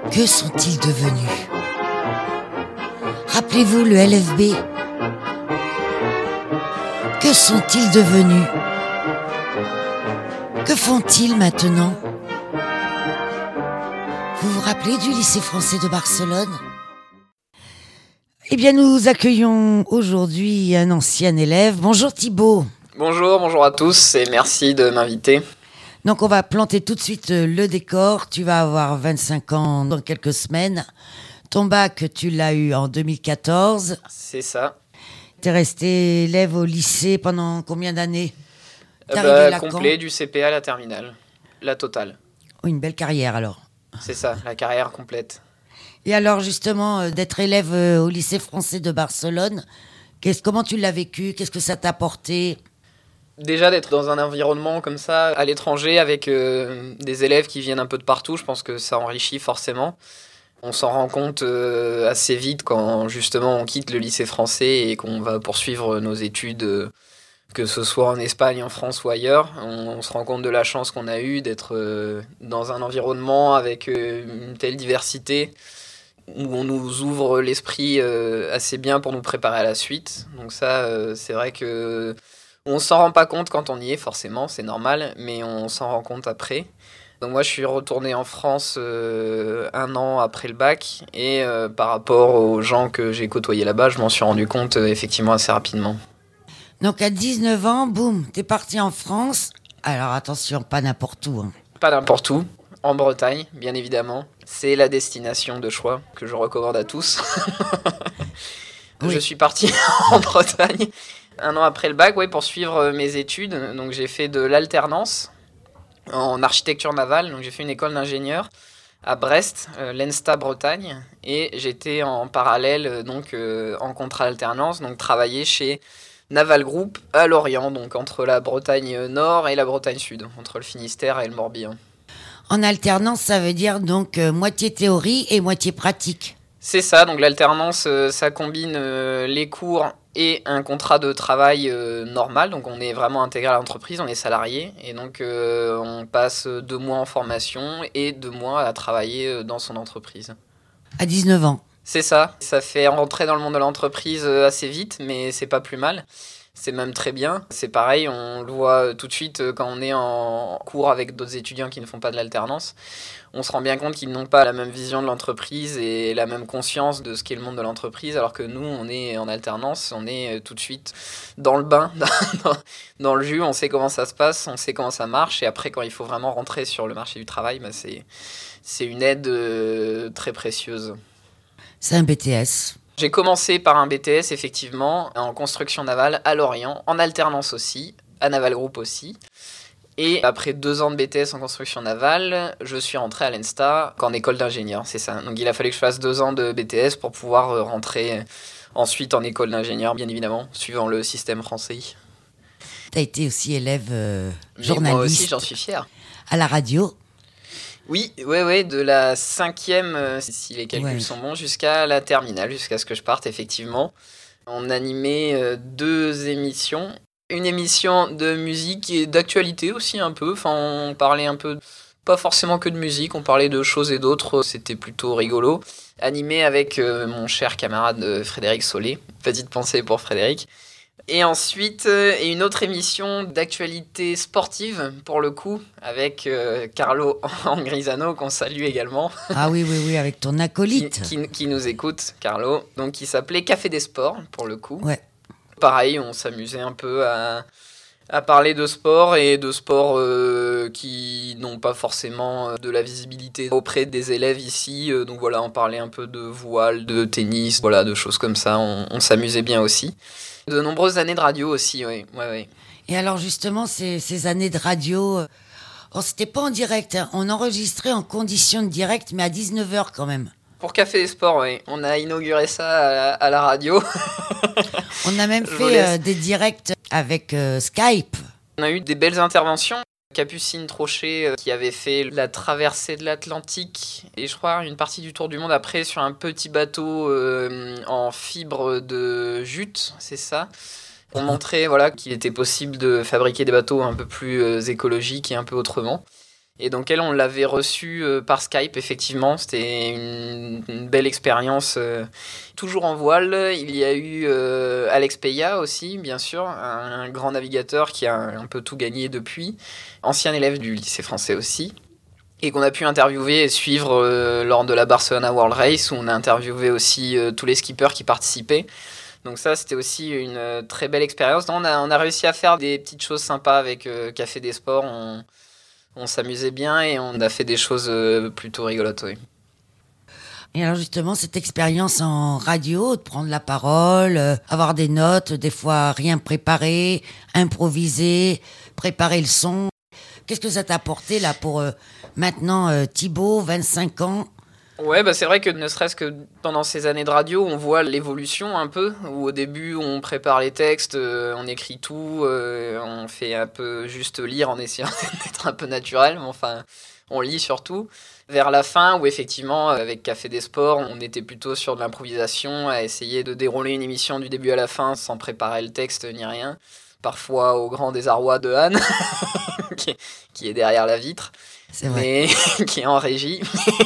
Que sont-ils devenus? Rappelez-vous le LFB. Que sont-ils devenus? Que font-ils maintenant? Vous vous rappelez du lycée français de Barcelone? Eh bien, nous accueillons aujourd'hui un ancien élève. Bonjour Thibaut. Bonjour à tous et merci de m'inviter. Donc on va planter tout de suite le décor. Tu vas avoir 25 ans dans quelques semaines. Ton bac, tu l'as eu en 2014. C'est ça. T'es resté élève au lycée pendant combien d'années? Complet du CP à la terminale, la totale. Oh, une belle carrière alors. C'est ça, la carrière complète. Et alors justement, d'être élève au lycée français de Barcelone, comment tu l'as vécu? Qu'est-ce que ça t'a apporté? Déjà d'être dans un environnement comme ça, à l'étranger, avec des élèves qui viennent un peu de partout, je pense que ça enrichit forcément. On s'en rend compte assez vite quand justement on quitte le lycée français et qu'on va poursuivre nos études, que ce soit en Espagne, en France ou ailleurs. On se rend compte de la chance qu'on a eue d'être dans un environnement avec une telle diversité, où on nous ouvre l'esprit assez bien pour nous préparer à la suite. Donc ça, c'est vrai que on s'en rend pas compte quand on y est, forcément, c'est normal, mais on s'en rend compte après. Donc moi, je suis retourné en France 1 an après le bac, et par rapport aux gens que j'ai côtoyés là-bas, je m'en suis rendu compte effectivement assez rapidement. Donc à 19 ans, boum, t'es parti en France. Alors attention, pas n'importe où. Hein. Pas n'importe où, en Bretagne, bien évidemment. C'est la destination de choix que je recommande à tous. Oui. Je suis parti en Bretagne 1 an après le bac, pour suivre mes études. Donc j'ai fait de l'alternance en architecture navale. Donc j'ai fait une école d'ingénieur à Brest, l'ENSTA Bretagne, et j'étais en parallèle en contrat d'alternance, donc travailler chez Naval Group à Lorient, donc entre la Bretagne Nord et la Bretagne Sud, entre le Finistère et le Morbihan. En alternance, ça veut dire donc moitié théorie et moitié pratique. C'est ça, donc l'alternance, ça combine les cours et un contrat de travail normal. Donc on est vraiment intégré à l'entreprise, on est salarié. Et donc on passe 2 mois en formation et 2 mois à travailler dans son entreprise. À 19 ans. C'est ça, ça fait rentrer dans le monde de l'entreprise assez vite, mais c'est pas plus mal. C'est même très bien. C'est pareil, on le voit tout de suite quand on est en cours avec d'autres étudiants qui ne font pas de l'alternance. On se rend bien compte qu'ils n'ont pas la même vision de l'entreprise et la même conscience de ce qu'est le monde de l'entreprise, alors que nous, on est en alternance, on est tout de suite dans le bain, dans le jus, on sait comment ça se passe, on sait comment ça marche, et après, quand il faut vraiment rentrer sur le marché du travail, c'est une aide très précieuse. C'est un BTS. J'ai commencé par un BTS, effectivement, en construction navale à Lorient, en alternance aussi, à Naval Group aussi. Et après 2 ans de BTS en construction navale, je suis rentré à l'ENSTA en école d'ingénieur, c'est ça. Donc il a fallu que je fasse 2 ans de BTS pour pouvoir rentrer ensuite en école d'ingénieur, bien évidemment, suivant le système français. Tu as été aussi élève journaliste. Mais moi aussi, j'en suis fier. À la radio. Oui, de la 5e, si les calculs sont bons, jusqu'à la terminale, jusqu'à ce que je parte, effectivement. On animait 2 émissions. Une émission de musique et d'actualité aussi un peu. Enfin, on parlait un peu, pas forcément que de musique, on parlait de choses et d'autres. C'était plutôt rigolo. Animé avec mon cher camarade Frédéric Solé. Petite pensée pour Frédéric. Et ensuite, une autre émission d'actualité sportive, pour le coup, avec Carlo Angrisano, qu'on salue également. Ah oui, avec ton acolyte. Qui nous écoute, Carlo. Donc, qui s'appelait Café des Sports, pour le coup. Ouais. Pareil, on s'amusait un peu à parler de sport, et de sports qui n'ont pas forcément de la visibilité auprès des élèves ici. Donc voilà, on parlait un peu de voile, de tennis, voilà, de choses comme ça. On s'amusait bien aussi. De nombreuses années de radio aussi, oui. Et alors justement, ces années de radio, c'était pas en direct, hein. On enregistrait en conditions de direct, mais à 19h quand même. Pour Café des Sports, oui. On a inauguré ça à la radio. On a même fait des directs avec Skype. On a eu des belles interventions. Capucine Trochet qui avait fait la traversée de l'Atlantique et je crois une partie du tour du monde après sur un petit bateau en fibre de jute, c'est ça. On montrait qu'il était possible de fabriquer des bateaux un peu plus écologiques et un peu autrement. Et donc elle, on l'avait reçue par Skype, effectivement. C'était une belle expérience. Toujours en voile. Il y a eu Alex Peya aussi, bien sûr, un grand navigateur qui a un peu tout gagné depuis. Ancien élève du lycée français aussi. Et qu'on a pu interviewer et suivre lors de la Barcelona World Race, où on a interviewé aussi tous les skippers qui participaient. Donc ça, c'était aussi une très belle expérience. On a réussi à faire des petites choses sympas avec Café des Sports. On s'amusait bien et on a fait des choses plutôt rigolotes, oui. Et alors justement, cette expérience en radio, de prendre la parole, avoir des notes, des fois rien préparé, improviser, préparer le son. Qu'est-ce que ça t'a apporté là pour maintenant Thibaut, 25 ans? Ouais, c'est vrai que ne serait-ce que pendant ces années de radio, on voit l'évolution un peu, où au début on prépare les textes, on écrit tout, on fait un peu juste lire en essayant d'être un peu naturel, mais enfin on lit surtout. Vers la fin, où effectivement avec Café des Sports, on était plutôt sur de l'improvisation, à essayer de dérouler une émission du début à la fin sans préparer le texte ni rien. Parfois au grand désarroi de Anne, qui est derrière la vitre, mais qui est en régie.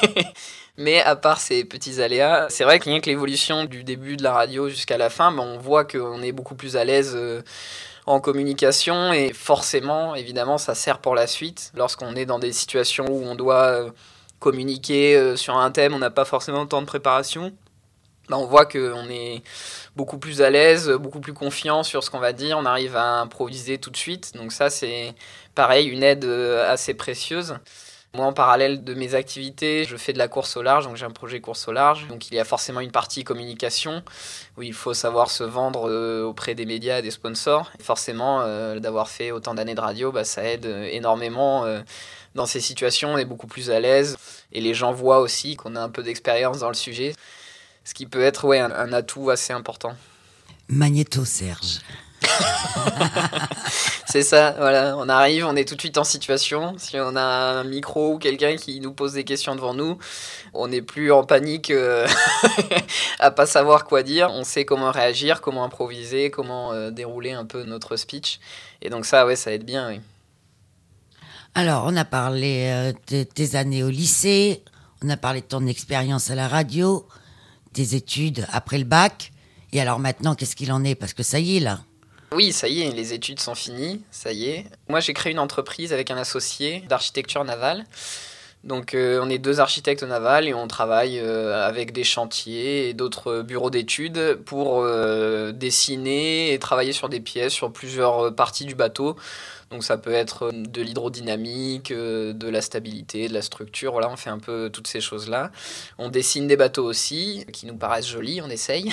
Mais à part ces petits aléas, c'est vrai que rien que l'évolution du début de la radio jusqu'à la fin, on voit qu'on est beaucoup plus à l'aise en communication et forcément, évidemment, ça sert pour la suite. Lorsqu'on est dans des situations où on doit communiquer sur un thème, on n'a pas forcément le temps de préparation. On voit qu'on est beaucoup plus à l'aise, beaucoup plus confiant sur ce qu'on va dire, on arrive à improviser tout de suite. Donc ça, c'est pareil, une aide assez précieuse. Moi, en parallèle de mes activités, je fais de la course au large, donc j'ai un projet course au large. Donc il y a forcément une partie communication, où il faut savoir se vendre auprès des médias et des sponsors. Et forcément, d'avoir fait autant d'années de radio, ça aide énormément. Dans ces situations, on est beaucoup plus à l'aise. Et les gens voient aussi qu'on a un peu d'expérience dans le sujet. Ce qui peut être un atout assez important. Magnéto Serge. C'est ça, voilà. On arrive, on est tout de suite en situation. Si on a un micro ou quelqu'un qui nous pose des questions devant nous, on n'est plus en panique à pas savoir quoi dire. On sait comment réagir, comment improviser, comment dérouler un peu notre speech. Et donc ça, ça aide bien, oui. Alors, on a parlé de tes années au lycée, on a parlé de ton expérience à la radio, tes études après le bac. Et alors maintenant, qu'est-ce qu'il en est? Parce que ça y est, là. Oui, ça y est, les études sont finies, ça y est. Moi, j'ai créé une entreprise avec un associé d'architecture navale. Donc, on est 2 architectes navals et on travaille avec des chantiers et d'autres bureaux d'études pour dessiner et travailler sur des pièces, sur plusieurs parties du bateau. Donc, ça peut être de l'hydrodynamique, de la stabilité, de la structure. Voilà, on fait un peu toutes ces choses-là. On dessine des bateaux aussi, qui nous paraissent jolis, on essaye.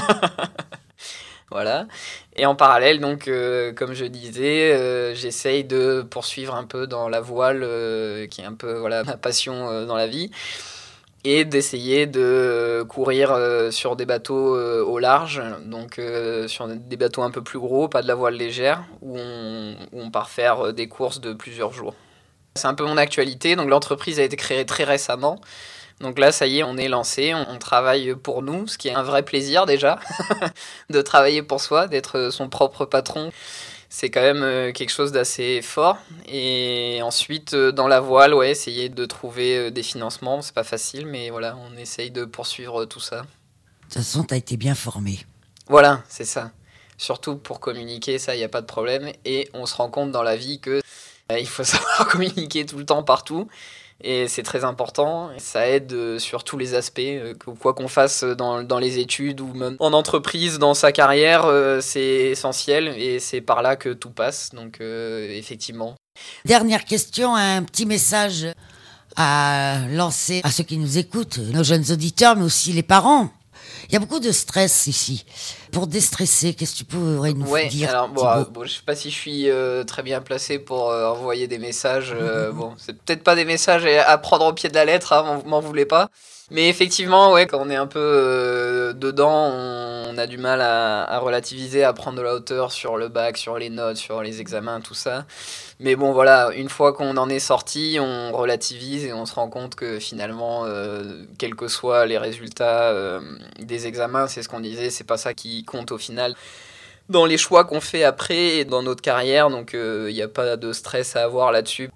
Voilà. Et en parallèle, donc, comme je disais, j'essaye de poursuivre un peu dans la voile, qui est un peu ma passion dans la vie, et d'essayer de courir sur des bateaux au large, donc sur des bateaux un peu plus gros, pas de la voile légère, où on part faire des courses de plusieurs jours. C'est un peu mon actualité, donc l'entreprise a été créée très récemment. Donc là, ça y est, on est lancé, on travaille pour nous, ce qui est un vrai plaisir déjà, de travailler pour soi, d'être son propre patron. C'est quand même quelque chose d'assez fort. Et ensuite, dans la voile, essayer de trouver des financements, c'est pas facile, mais voilà, on essaye de poursuivre tout ça. De toute façon, tu as été bien formé. Voilà, c'est ça. Surtout pour communiquer, ça, il n'y a pas de problème. Et on se rend compte dans la vie que il faut savoir communiquer tout le temps, partout. Et c'est très important, ça aide sur tous les aspects, quoi qu'on fasse dans les études ou même en entreprise, dans sa carrière, c'est essentiel et c'est par là que tout passe, donc effectivement. Dernière question, un petit message à lancer à ceux qui nous écoutent, nos jeunes auditeurs, mais aussi les parents. Il y a beaucoup de stress ici. Pour déstresser, qu'est-ce que tu pourrais nous dire? Alors, je ne sais pas si je suis très bien placé pour envoyer des messages. C'est peut-être pas des messages à prendre au pied de la lettre, hein, m'en voulez pas. Mais effectivement, quand on est un peu dedans, on a du mal à relativiser, à prendre de la hauteur sur le bac, sur les notes, sur les examens, tout ça. Mais bon, voilà, une fois qu'on en est sorti, on relativise et on se rend compte que finalement, quels que soient les résultats des examens, c'est ce qu'on disait, c'est pas ça qui compte au final. Dans les choix qu'on fait après et dans notre carrière, donc il n'y a pas de stress à avoir là-dessus.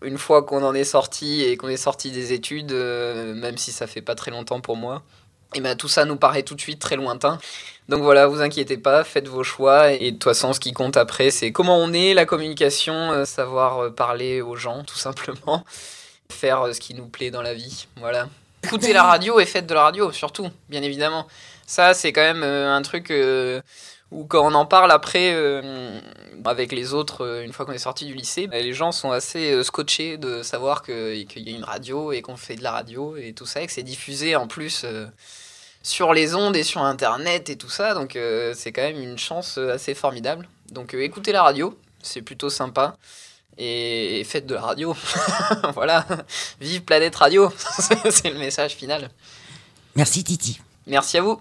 Une fois qu'on en est sorti et qu'on est sorti des études, même si ça fait pas très longtemps pour moi, et ben tout ça nous paraît tout de suite très lointain. Donc voilà, vous inquiétez pas, faites vos choix. Et de toute façon, ce qui compte après, c'est comment on est, la communication, savoir parler aux gens, tout simplement. Faire ce qui nous plaît dans la vie, voilà. Écoutez la radio et faites de la radio, surtout, bien évidemment. Ça, c'est quand même un truc où quand on en parle après, avec les autres, une fois qu'on est sorti du lycée, les gens sont assez scotchés de savoir qu'il y a une radio et qu'on fait de la radio et tout ça, et que c'est diffusé en plus sur les ondes et sur Internet et tout ça. Donc c'est quand même une chance assez formidable. Donc écoutez la radio, c'est plutôt sympa. Et faites de la radio. Voilà. Vive Planète Radio. C'est le message final. Merci Titi. Merci à vous.